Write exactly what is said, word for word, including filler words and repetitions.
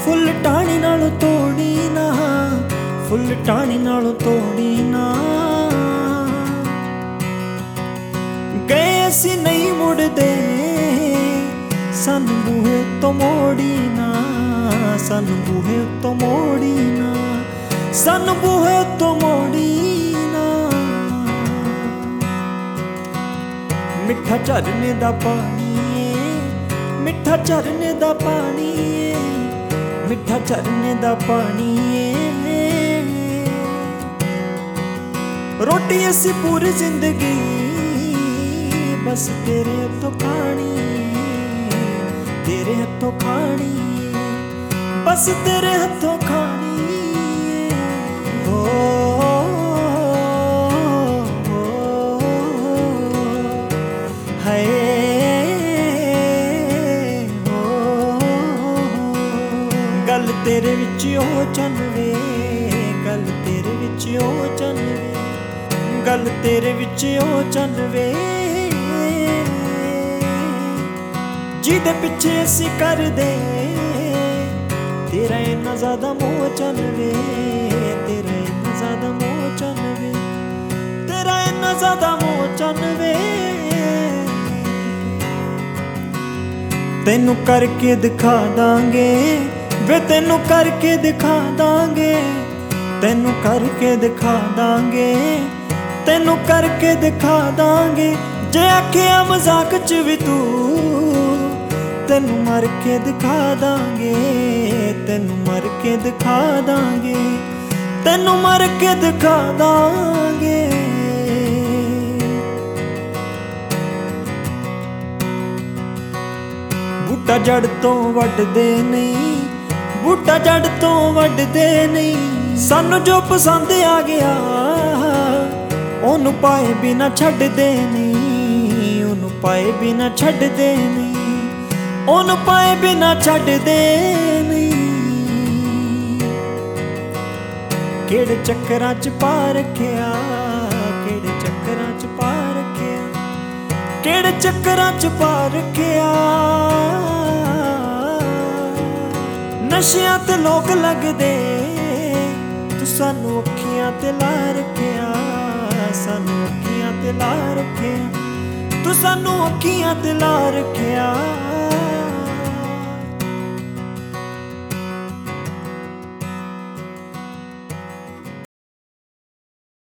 Full टाणी नालों तोड़ी ना, फुल टाणी नालों तोड़ी ना। गए असी नहीं मुड़दे, सानू बूहे तो मोड़ी ना, सानू बूहे तो मोड़ी ना, सानू बूहे तो मोड़ी ना। मिठा झरने दा पानी है, मिठा झरने दा पानी है, मिठा झरने दा पानी है। रोटी असी पूरी जिंदगी बस तेरे हथों खानी है, तेरे हथों खानी है, बस तेरे हथों खानी है। ओ, ओ, हाय गल तेरे विच ओ चन वे, गल तेरे विच ओ चन वे, गल तेरे विच ओ चन वे। जिहदे पिछे असी करदे तेरा इन्ना ज़्यादा मोह चन वे, तेरा इन्ना ज़्यादा मोह चन वे, तेरा इन्ना ज़्यादा मोह चन वे। तेनू करके दिखा दांगे वे, तेनू करके दिखा दांगे, तेनू करके दिखा दांगे, तेनू करके दिखा दांगे। जे आखिया मजाक च भी तू, तेनू मर के दिखा दांगे, तेनू मर के दिखा दांगे, तेनू मर के दिखा दांगे। बूटा जड़ तो वड्डदे नहीं, बूटा जड़ तो वड्डदे नहीं। सानू जो पसंद आ गया ओनू पाए बिना छड्डदे नहीं, ओनू पाए बिना छड्डदे नहीं, ओनू पाए बिना छड्डदे नहीं। केड़े चक्करां च पा रखिया, केड़े चक्करां च पा रखिया, केड़े चक्करां च पा रखिया। नशियां ते लोक लगदे, तू सानू अखियां ते ला रखिया, सानू अखियां ते ला रखिया, तू सानू अखियां ते ला रखिया।